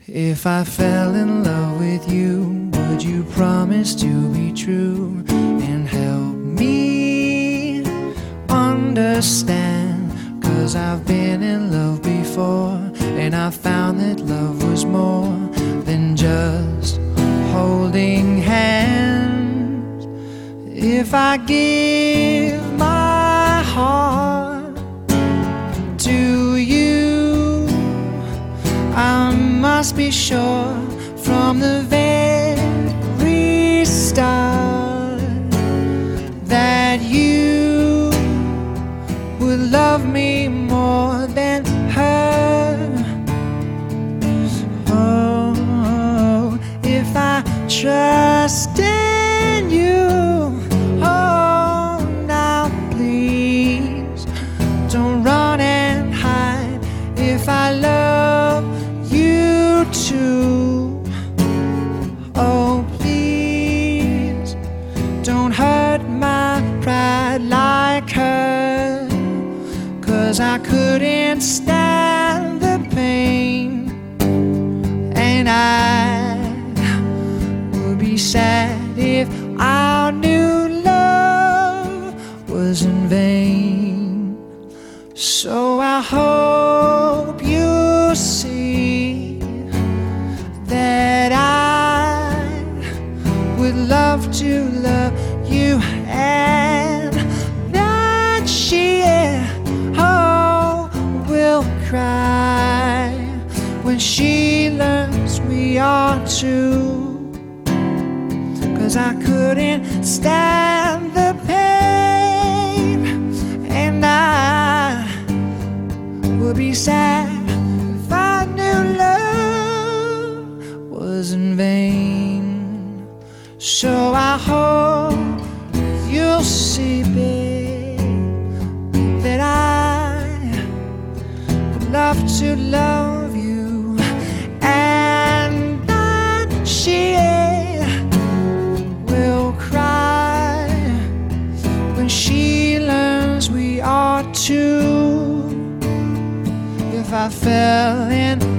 If I fell in love with you, would you promise to be true and help me understand? 'Cause I've been in love before, and I found that love was more than just holding hands. If I give my heart to you, I must be sure from the very start that you would love me more than her. Oh, if I trust in you, oh, now please don't run and hide. If I love you too, oh please don't hurt my pride like her. 'Cause I couldn't stand the pain, and I would be sad if our new love was in vain. So I hope you see that I would love to love you, and that she will cry when she learns we are two. 'Cause I couldn't stand the pain, and I would be sad if I knew love was in vain. So I hope you'll see, babe, that I would love to love you, and that she will cry when she learns we are two. If I fell in